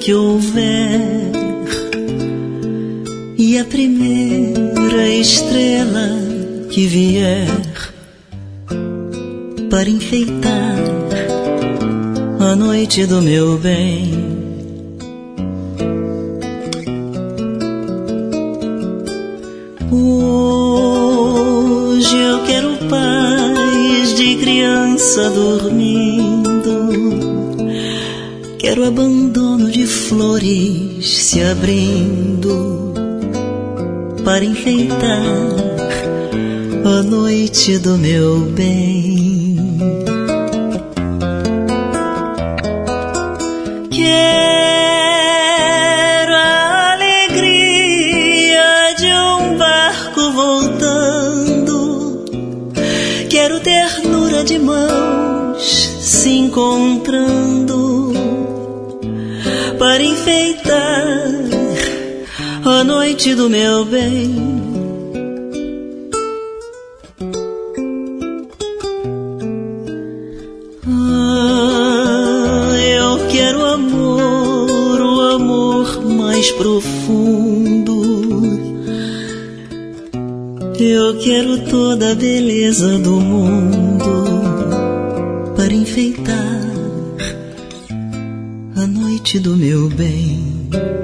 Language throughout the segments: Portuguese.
que houver, e a primeira estrela que vier para enfeitar a noite do meu bem. Hoje eu quero paz de criança dormindo, quero abandono de flores se abrindo para enfeitar a noite do meu bem. Quero a alegria de um barco voltando, quero ternura de mãos se encontrando para enfeitar a noite do meu bem. Eu quero amor, o amor mais profundo. Eu quero toda a beleza do mundo para enfeitar a noite do meu bem.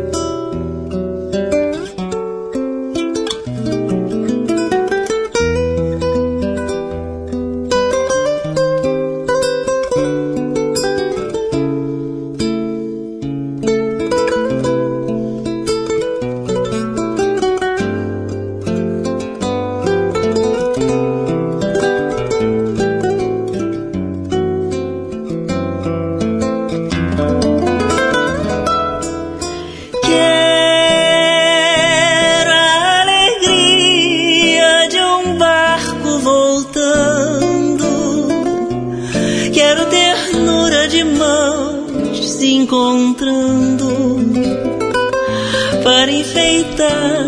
Quero ternura de mãos se encontrando para enfeitar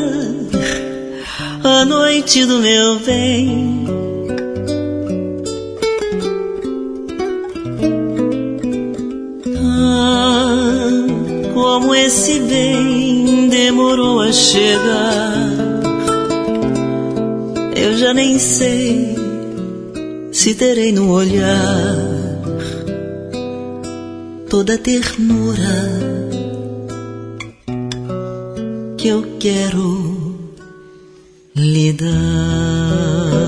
a noite do meu bem. Ah, como esse bem demorou a chegar, eu já nem sei se terei no olhar toda a ternura que eu quero lhe dar.